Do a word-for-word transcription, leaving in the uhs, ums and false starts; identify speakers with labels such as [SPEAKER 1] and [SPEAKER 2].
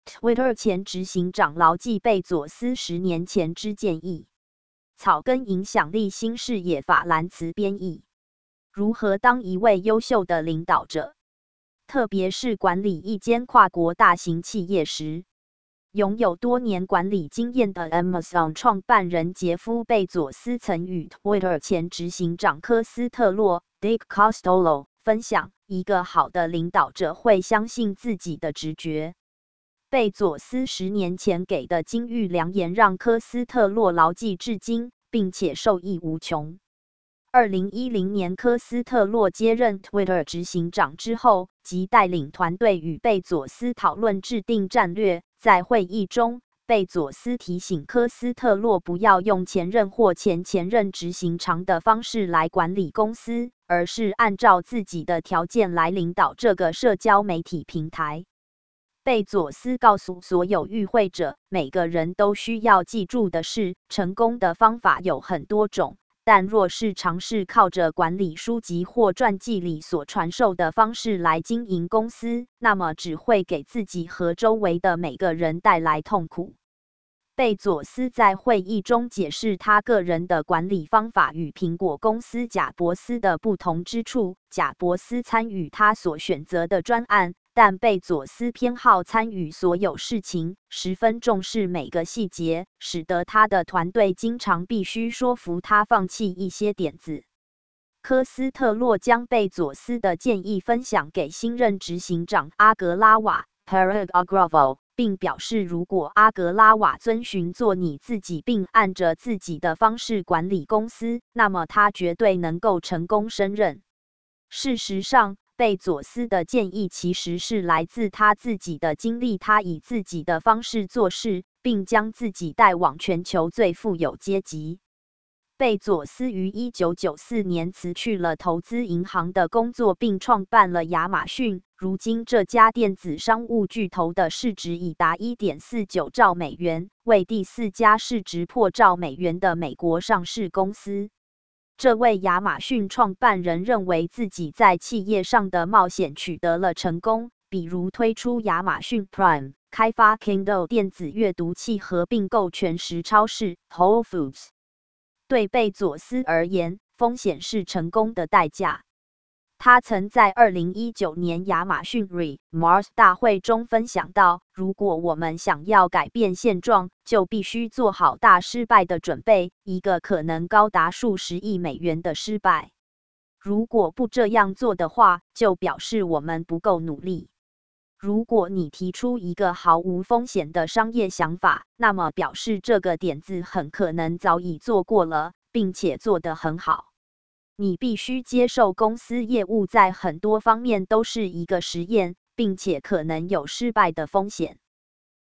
[SPEAKER 1] Twitter 前执行长牢记贝佐斯十年前之建议。草根影响力新视野法兰茨编译。如何当一位优秀的领导者，特别是管理一间跨国大型企业时。拥有多年管理经验的 Amazon 创办人杰夫·贝佐斯曾与 Twitter 前执行长科斯特洛 Dick Costolo 分享，一个好的领导者会相信自己的直觉。贝佐斯十年前给的金玉良言让科斯特洛牢记至今，并且受益无穷。二零一零年，科斯特洛接任 Twitter 执行长之后，即带领团队与贝佐斯讨论制定战略。在会议中，贝佐斯提醒科斯特洛不要用前任或前前任执行长的方式来管理公司，而是按照自己的条件来领导这个社交媒体平台。贝佐斯告诉所有与会者，每个人都需要记住的是，成功的方法有很多种，但若是尝试靠着管理书籍或传记里所传授的方式来经营公司，那么只会给自己和周围的每个人带来痛苦。贝佐斯在会议中解释他个人的管理方法与苹果公司贾伯斯的不同之处。贾伯斯参与他所选择的专案，但贝佐斯偏好参与所有事情，十分重视每个细节，使得他的团队经常必须说服他放弃一些点子。科斯特洛将贝佐斯的建议分享给新任执行长阿格拉瓦 Parag Agrawal， 并表示，如果阿格拉瓦遵循做你自己并按着自己的方式管理公司，那么他绝对能够成功胜任。事实上，贝佐斯的建议其实是来自他自己的经历，他以自己的方式做事，并将自己带往全球最富有阶级。贝佐斯于一九九四年辞去了投资银行的工作，并创办了亚马逊。如今，这家电子商务巨头的市值已达 一点四九兆美元，为第四家市值破兆美元的美国上市公司。这位亚马逊创办人认为自己在企业上的冒险取得了成功，比如推出亚马逊 Prime、开发 Kindle 电子阅读器和并购全食超市 Whole Foods。对贝佐斯而言，风险是成功的代价。他曾在二零一九年亚马逊 Re-Mars 大会中分享到，如果我们想要改变现状，就必须做好大失败的准备，一个可能高达数十亿美元的失败。如果不这样做的话，就表示我们不够努力。如果你提出一个毫无风险的商业想法，那么表示这个点子很可能早已做过了，并且做得很好。你必须接受公司业务在很多方面都是一个实验，并且可能有失败的风险。